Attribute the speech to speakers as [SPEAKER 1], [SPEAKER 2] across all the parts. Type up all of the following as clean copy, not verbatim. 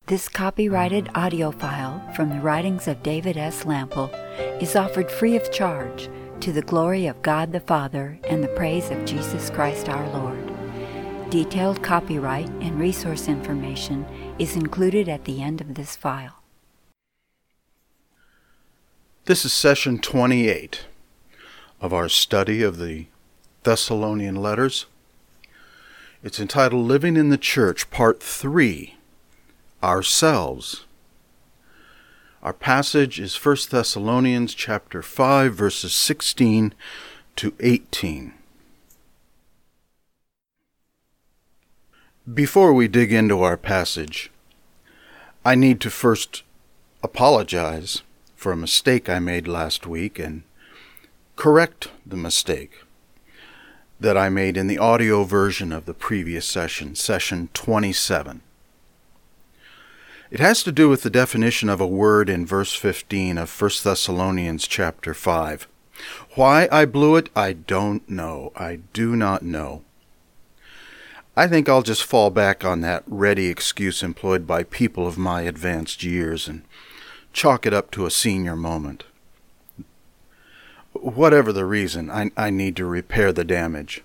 [SPEAKER 1] This copyrighted audio file from the writings of David S. Lample is offered free of charge to the glory of God the Father and the praise of Jesus Christ our Lord. Detailed copyright and resource information is included at the end of this file.
[SPEAKER 2] This is session 28 of our study of the Thessalonian letters. It's entitled Living in the Church, Part 3, Ourselves. Our passage is 1 Thessalonians chapter 5, verses 16 to 18. Before we dig into our passage, I need to first apologize for a mistake I made last week and correct the mistake that I made in the audio version of the previous session, session 27. It has to do with the definition of a word in verse 15 of 1 Thessalonians chapter 5. Why I blew it, I don't know. I do not know. I think I'll just fall back on that ready excuse employed by people of my advanced years and chalk it up to a senior moment. Whatever the reason, I need to repair the damage.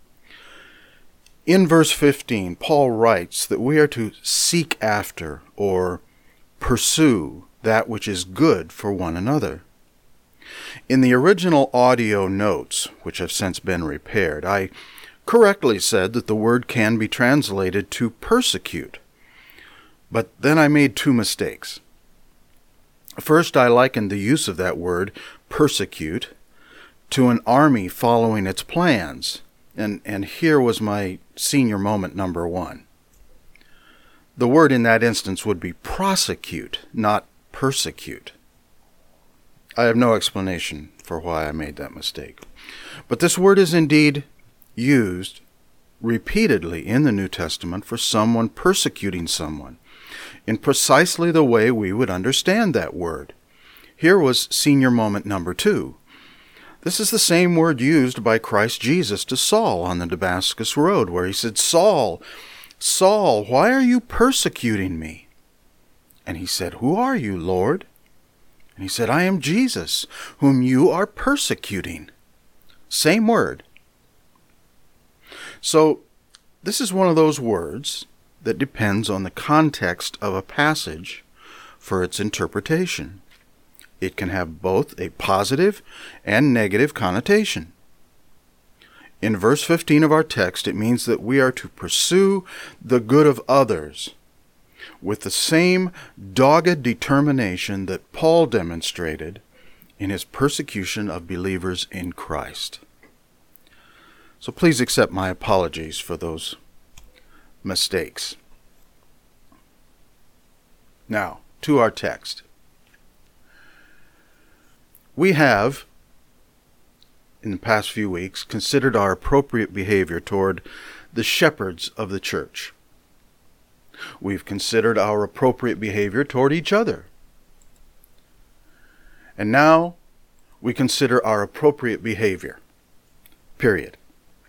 [SPEAKER 2] In verse 15, Paul writes that we are to seek after or pursue that which is good for one another. In the original audio notes, which have since been repaired, I correctly said that the word can be translated to persecute. But then I made two mistakes. First, I likened the use of that word, persecute, to an army following its plans. And here was my senior moment number one. The word in that instance would be prosecute, not persecute. I have no explanation for why I made that mistake. But this word is indeed used repeatedly in the New Testament for someone persecuting someone, in precisely the way we would understand that word. Here was senior moment number two. This is the same word used by Christ Jesus to Saul on the Damascus Road, where he said, Saul, Saul, why are you persecuting me? And he said, Who are you, Lord? And he said, I am Jesus, whom you are persecuting. Same word. So, this is one of those words that depends on the context of a passage for its interpretation. It can have both a positive and negative connotation. In verse 15 of our text, it means that we are to pursue the good of others with the same dogged determination that Paul demonstrated in his persecution of believers in Christ. So please accept my apologies for those mistakes. Now, to our text. We have, in the past few weeks, considered our appropriate behavior toward the shepherds of the church. We've considered our appropriate behavior toward each other. And now we consider our appropriate behavior. Period.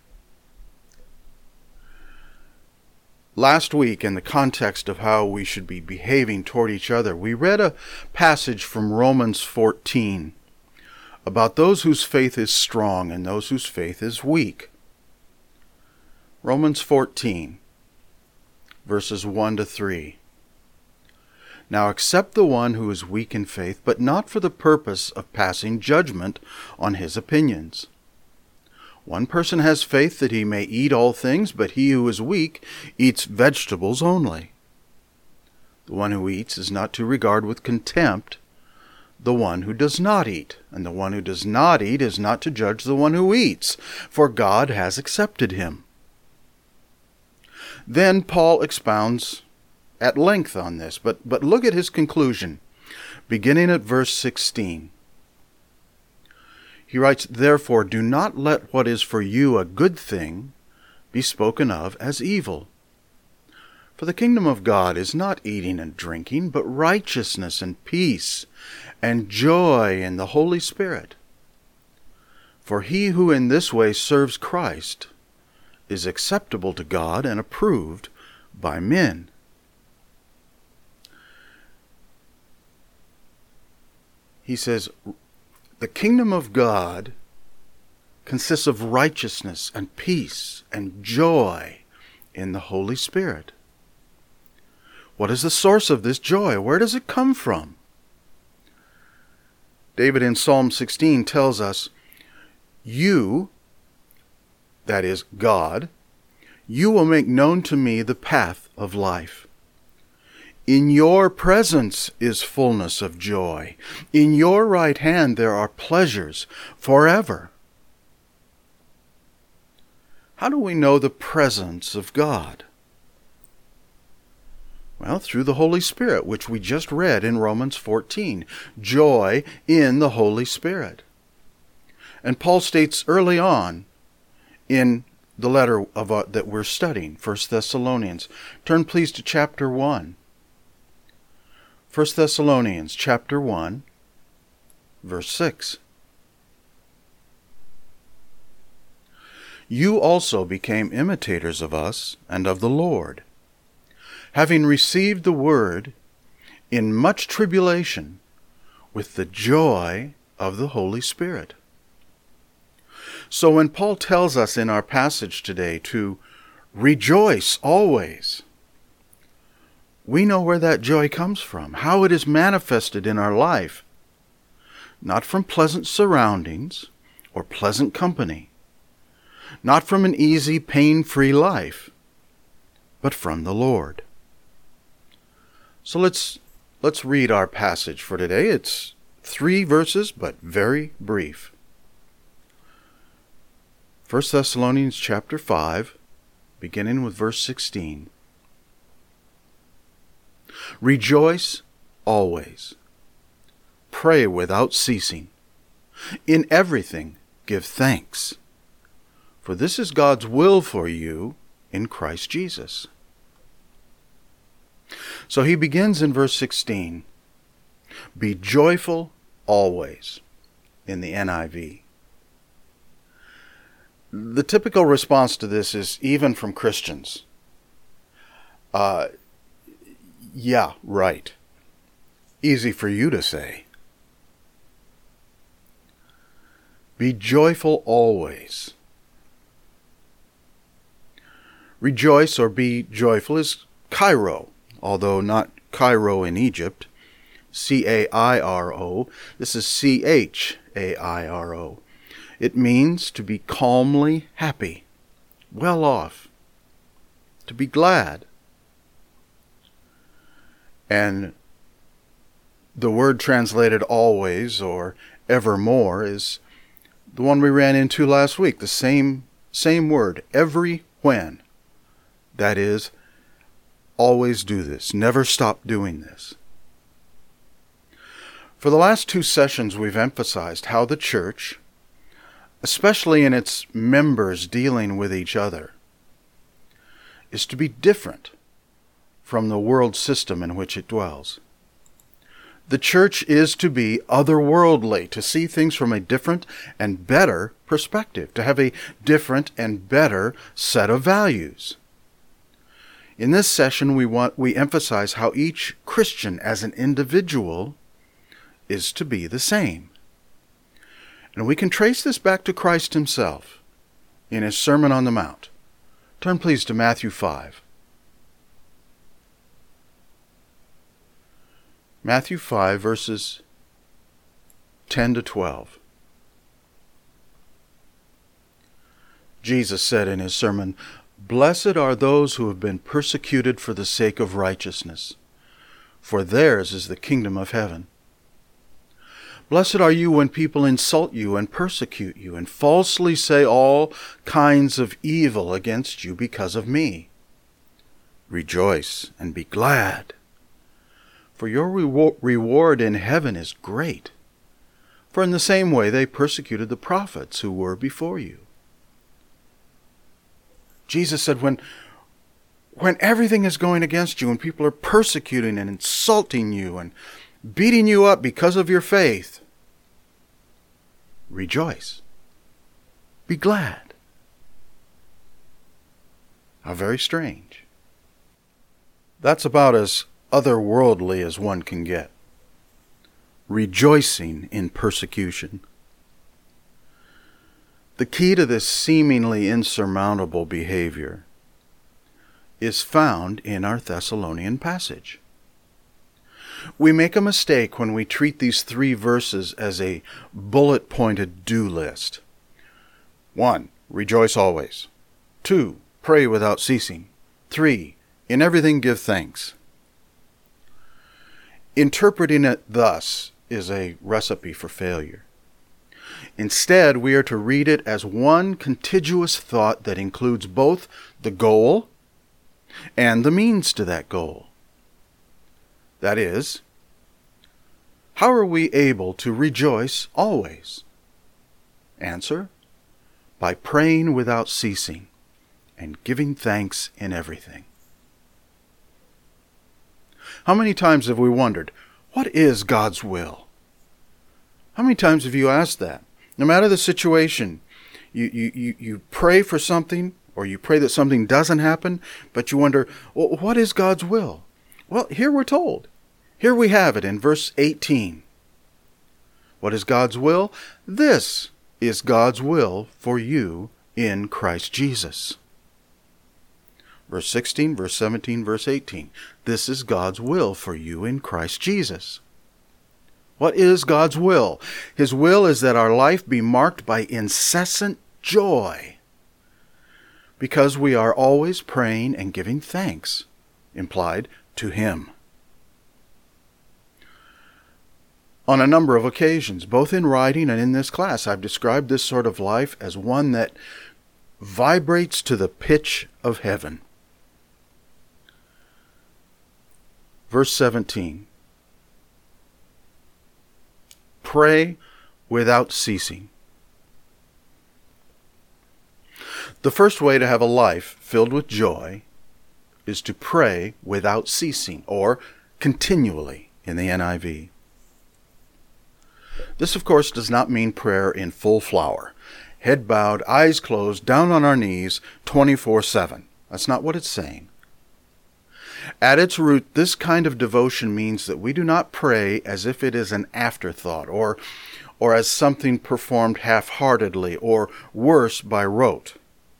[SPEAKER 2] Last week, in the context of how we should be behaving toward each other, we read a passage from Romans 14 about those whose faith is strong and those whose faith is weak. Romans 14, verses 1 to 3. Now accept the one who is weak in faith, but not for the purpose of passing judgment on his opinions. One person has faith that he may eat all things, but he who is weak eats vegetables only. The one who eats is not to regard with contempt the one who does not eat, and the one who does not eat is not to judge the one who eats, for God has accepted him. Then Paul expounds at length on this, but look at his conclusion, beginning at verse 16. He writes, Therefore do not let what is for you a good thing be spoken of as evil. For the kingdom of God is not eating and drinking, but righteousness and peace and joy in the Holy Spirit. For he who in this way serves Christ is acceptable to God and approved by men. he says, the kingdom of God consists of righteousness and peace and joy in the Holy Spirit. What is the source of this joy? Where does it come from? David in Psalm 16 tells us, you, that is God, you will make known to me the path of life. In your presence is fullness of joy. In your right hand there are pleasures forever. How do we know the presence of God? Well, through the Holy Spirit, which we just read in Romans 14. Joy in the Holy Spirit. And Paul states early on in the letter that we're studying, 1 Thessalonians. Turn please to chapter 1. 1 Thessalonians chapter 1, verse 6. You also became imitators of us and of the Lord, having received the word in much tribulation with the joy of the Holy Spirit. So when Paul tells us in our passage today to rejoice always, we know where that joy comes from, how it is manifested in our life, not from pleasant surroundings or pleasant company, not from an easy, pain-free life, but from the Lord. So let's read our passage for today. It's 3 verses, but very brief. 1 Thessalonians chapter 5, beginning with verse 16. Rejoice always. Pray without ceasing. In everything give thanks, for this is God's will for you in Christ Jesus. So he begins in verse 16. Be joyful always, in the NIV. The typical response to this is, even from Christians, yeah, right. Easy for you to say. Be joyful always. Rejoice or be joyful is Cairo, although not Cairo in Egypt. C-A-I-R-O. This is C-H-A-I-R-O. It means to be calmly happy, well off, to be glad. And the word translated always or evermore is the one we ran into last week, the same word, every when. That is, always do this, never stop doing this. For the last 2 sessions, we've emphasized how the church, especially in its members dealing with each other, is to be different from the world system in which it dwells. The church is to be otherworldly, to see things from a different and better perspective, to have a different and better set of values. In this session, we emphasize how each Christian as an individual is to be the same. And we can trace this back to Christ himself in his Sermon on the Mount. Turn please to Matthew 5. Matthew 5, verses 10 to 12. Jesus said in his sermon, "Blessed are those who have been persecuted for the sake of righteousness, for theirs is the kingdom of heaven. Blessed are you when people insult you and persecute you and falsely say all kinds of evil against you because of me. Rejoice and be glad, for your reward in heaven is great. For in the same way they persecuted the prophets who were before you." Jesus said, when everything is going against you, when people are persecuting and insulting you and beating you up because of your faith, rejoice. Be glad. How very strange. That's about as otherworldly as one can get. rejoicing in persecution. The key to this seemingly insurmountable behavior is found in our Thessalonian passage. We make a mistake when we treat these 3 verses as a bullet-pointed do list. 1. Rejoice always. 2. Pray without ceasing. 3. In everything give thanks. Interpreting it thus is a recipe for failure. Instead, we are to read it as one contiguous thought that includes both the goal and the means to that goal. That is, how are we able to rejoice always? Answer: by praying without ceasing and giving thanks in everything. How many times have we wondered, what is God's will? How many times have you asked that? No matter the situation, you pray for something, or you pray that something doesn't happen, but you wonder, well, what is God's will? Well, here we're told. Here we have it in verse 18. What is God's will? This is God's will for you in Christ Jesus. Verse 16, verse 17, verse 18. This is God's will for you in Christ Jesus. What is God's will? His will is that our life be marked by incessant joy, because we are always praying and giving thanks, implied, to Him. On a number of occasions, both in writing and in this class, I've described this sort of life as one that vibrates to the pitch of heaven. Verse 17. Pray without ceasing. The first way to have a life filled with joy is to pray without ceasing, or continually in the NIV. This, of course, does not mean prayer in full flower, head bowed, eyes closed, down on our knees, 24/7. That's not what it's saying. At its root, this kind of devotion means that we do not pray as if it is an afterthought, or as something performed half-heartedly, or worse, by rote.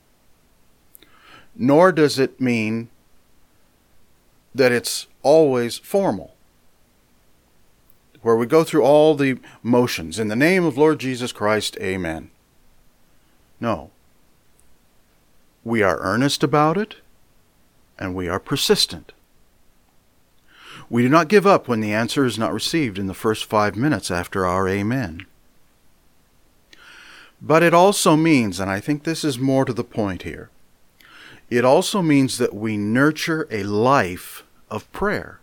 [SPEAKER 2] Nor does it mean that it's always formal, where we go through all the motions. In the name of Lord Jesus Christ, amen. No. We are earnest about it, and we are persistent. We do not give up when the answer is not received in the first 5 minutes after our amen. But it also means, and I think this is more to the point here, it also means that we nurture a life of prayer.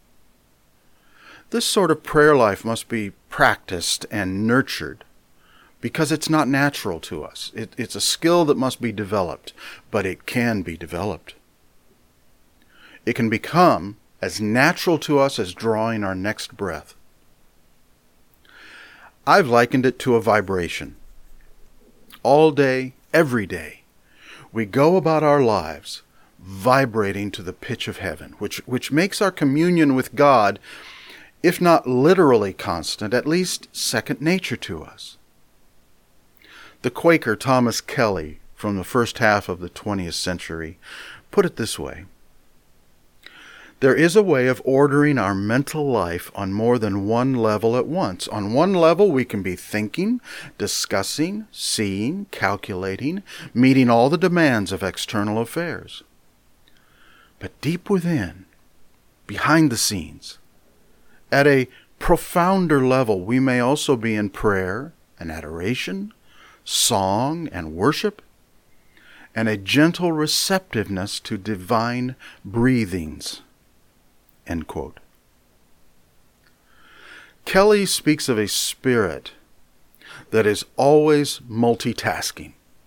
[SPEAKER 2] This sort of prayer life must be practiced and nurtured, because it's not natural to us. It's a skill that must be developed, but it can be developed. It can become as natural to us as drawing our next breath. I've likened it to a vibration. All day, every day, we go about our lives vibrating to the pitch of heaven, which makes our communion with God, if not literally constant, at least second nature to us. The Quaker Thomas Kelly, from the first half of the 20th century, put it this way: there is a way of ordering our mental life on more than one level at once. On one level, we can be thinking, discussing, seeing, calculating, meeting all the demands of external affairs. But deep within, behind the scenes, at a profounder level, we may also be in prayer and adoration, song and worship, and a gentle receptiveness to divine breathings. End quote. Kelly speaks of a spirit that is always multitasking,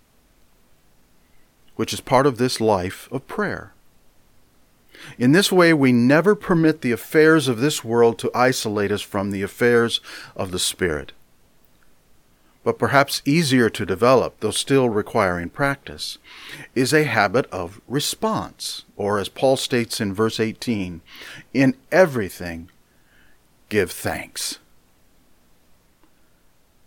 [SPEAKER 2] which is part of this life of prayer. In this way, we never permit the affairs of this world to isolate us from the affairs of the Spirit. But perhaps easier to develop, though still requiring practice, is a habit of response, or as Paul states in verse 18, in everything give thanks.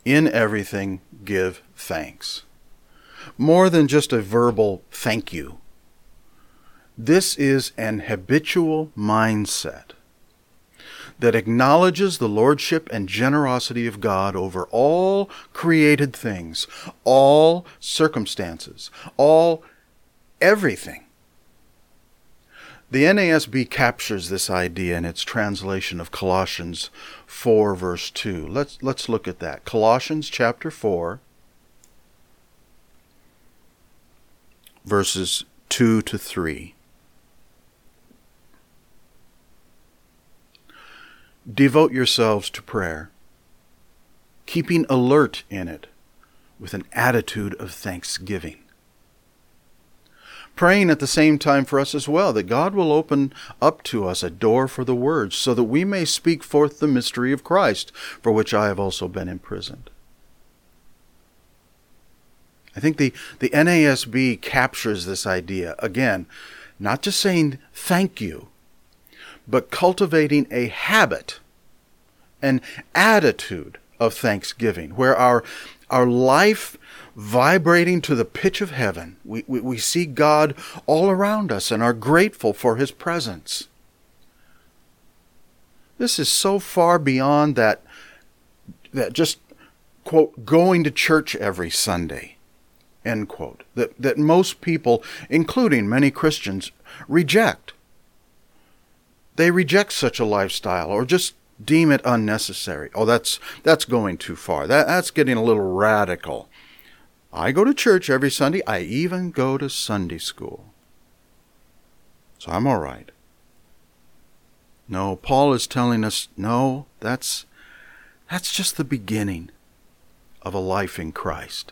[SPEAKER 2] In everything, give thanks. More than just a verbal thank you. This is an habitual mindset that acknowledges the lordship and generosity of God over all created things, all circumstances, everything. The NASB captures this idea in its translation of Colossians 4, verse 2. Let's look at that. Colossians chapter 4, verses 2 to 3. Devote yourselves to prayer, keeping alert in it with an attitude of thanksgiving. Praying at the same time for us as well, that God will open up to us a door for the word, so that we may speak forth the mystery of Christ, for which I have also been imprisoned. I think the NASB captures this idea, again, not just saying thank you, but cultivating a habit, an attitude of thanksgiving, where our life vibrating to the pitch of heaven. We see God all around us and are grateful for His presence. This is so far beyond that just, quote, going to church every Sunday, end quote, that most people, including many Christians, reject. They reject such a lifestyle or just deem it unnecessary. Oh, that's going too far. That's getting a little radical. I go to church every Sunday. I even go to Sunday school. So I'm all right. No, Paul is telling us, no, that's just the beginning of a life in Christ.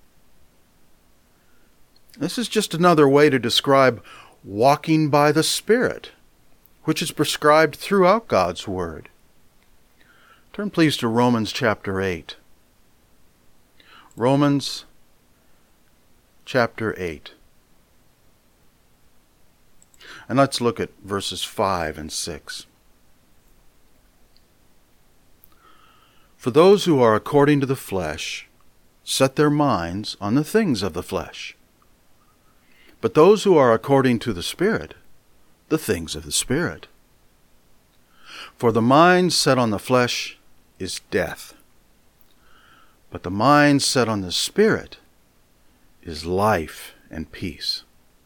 [SPEAKER 2] This is just another way to describe walking by the Spirit, which is prescribed throughout God's Word. Turn please to Romans chapter 8. Romans chapter 8. And let's look at verses 5 and 6. For those who are according to the flesh set their minds on the things of the flesh, but those who are according to the Spirit, the things of the Spirit. For the mind set on the flesh is death, but the mind set on the Spirit is life and peace.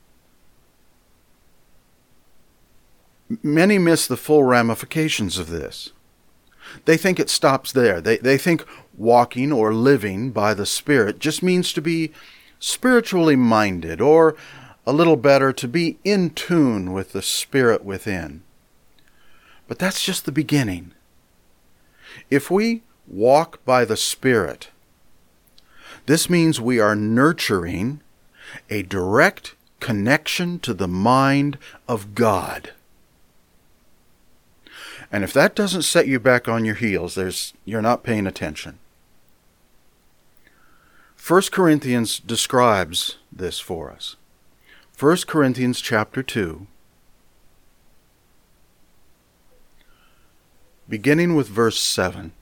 [SPEAKER 2] Many miss the full ramifications of this. They think it stops there. They think walking or living by the Spirit just means to be spiritually minded, or a little better, to be in tune with the Spirit within. But that's just the beginning. If we walk by the Spirit, this means we are nurturing a direct connection to the mind of God. And if that doesn't set you back on your heels, you're not paying attention. 1 Corinthians describes this for us. 1 Corinthians chapter 2, beginning with verse 7.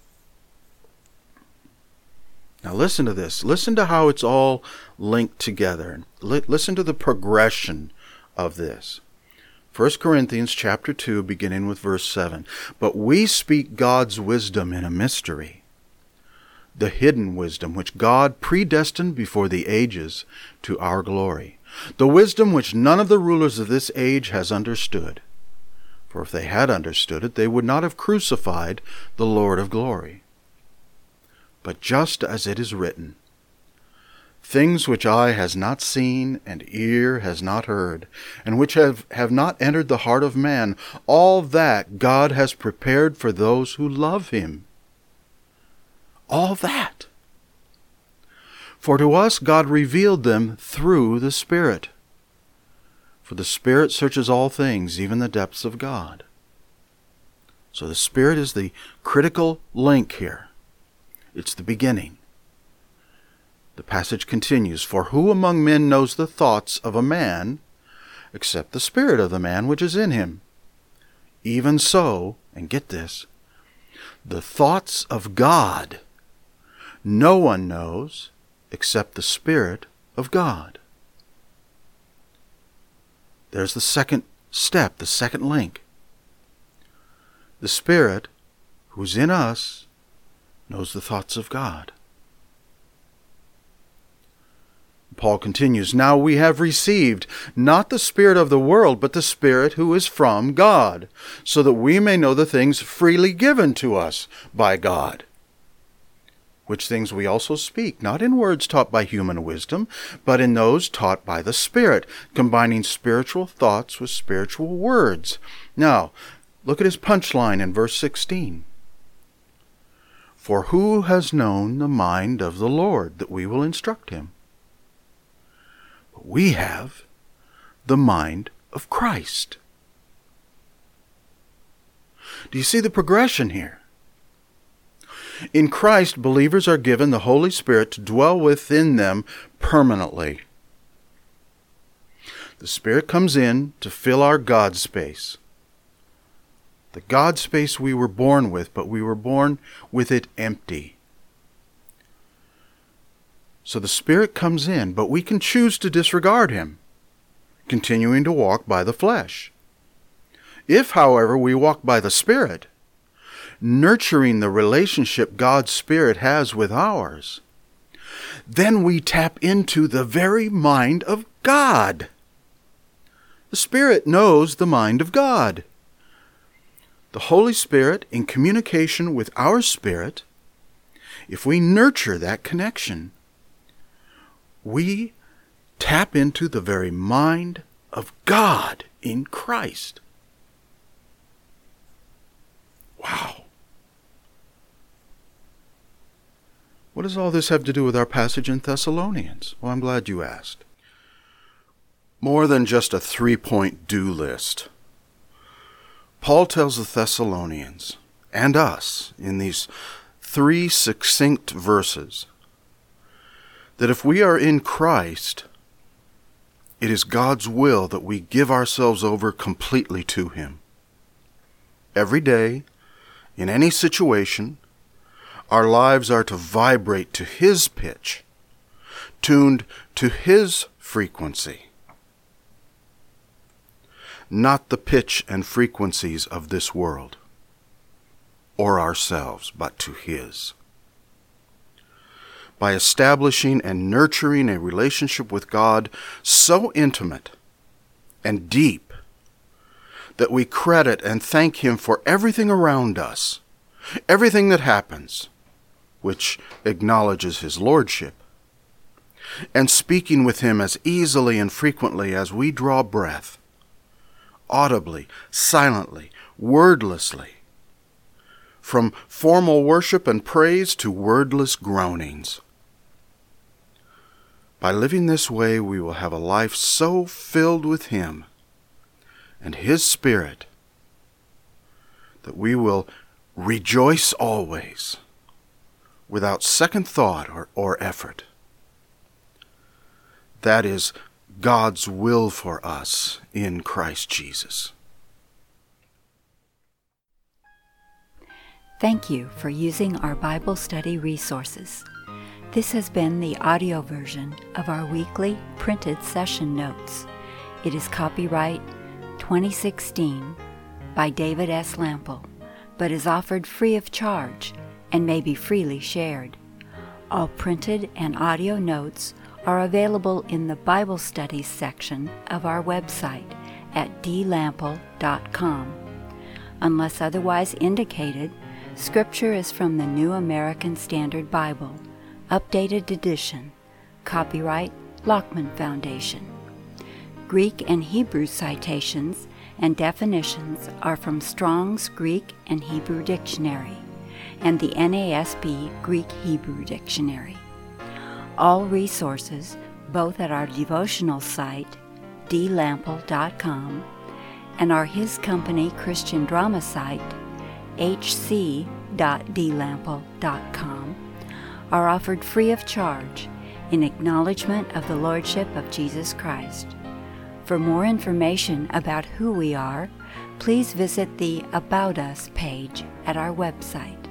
[SPEAKER 2] Now listen to this. Listen to how it's all linked together. Listen to the progression of this. 1 Corinthians chapter 2, beginning with verse 7. But we speak God's wisdom in a mystery, the hidden wisdom which God predestined before the ages to our glory, the wisdom which none of the rulers of this age has understood. For if they had understood it, they would not have crucified the Lord of glory. But just as it is written, things which eye has not seen and ear has not heard, and which have not entered the heart of man, all that God has prepared for those who love Him. All that. For to us God revealed them through the Spirit. For the Spirit searches all things, even the depths of God. So the Spirit is the critical link here. It's the beginning. The passage continues, for who among men knows the thoughts of a man, except the spirit of the man which is in him? Even so, and get this, the thoughts of God no one knows except the Spirit of God. There's the second step, the second link. The Spirit, who's in us, knows the thoughts of God. Paul continues, "Now we have received not the spirit of the world, but the Spirit who is from God, so that we may know the things freely given to us by God, which things we also speak, not in words taught by human wisdom, but in those taught by the Spirit, combining spiritual thoughts with spiritual words." Now, look at his punchline in verse 16. "For who has known the mind of the Lord, that we will instruct him? But we have the mind of Christ." Do you see the progression here? In Christ, believers are given the Holy Spirit to dwell within them permanently. The Spirit comes in to fill our God space. The God space we were born with, but we were born with it empty. So the Spirit comes in, but we can choose to disregard him, continuing to walk by the flesh. If, however, we walk by the Spirit, nurturing the relationship God's Spirit has with ours, then we tap into the very mind of God. The Spirit knows the mind of God. The Holy Spirit, in communication with our spirit, if we nurture that connection, we tap into the very mind of God in Christ. Wow. What does all this have to do with our passage in Thessalonians? Well, I'm glad you asked. More than just a 3-point do list. Paul tells the Thessalonians, and us, in these 3 succinct verses, that if we are in Christ, it is God's will that we give ourselves over completely to him. Every day, in any situation, our lives are to vibrate to his pitch, tuned to his frequency. Not the pitch and frequencies of this world or ourselves, but to his. By establishing and nurturing a relationship with God so intimate and deep that we credit and thank him for everything around us, everything that happens, which acknowledges his lordship, and speaking with him as easily and frequently as we draw breath, audibly, silently, wordlessly, from formal worship and praise to wordless groanings. By living this way, we will have a life so filled with him and his Spirit that we will rejoice always, without second thought or effort. That is God's will for us in Christ Jesus.
[SPEAKER 1] Thank you for using our Bible study resources. This has been the audio version of our weekly printed session notes. It is copyright 2016 by David S. Lample, but is offered free of charge and may be freely shared. All printed and audio notes are available in the Bible Studies section of our website at dlample.com. Unless otherwise indicated, Scripture is from the New American Standard Bible, Updated Edition, copyright Lockman Foundation. Greek and Hebrew citations and definitions are from Strong's Greek and Hebrew Dictionary and the NASB Greek-Hebrew Dictionary. All resources, both at our devotional site, dlample.com, and our His Company Christian drama site, hc.dlample.com, are offered free of charge in acknowledgement of the Lordship of Jesus Christ. For more information about who we are, please visit the About Us page at our website.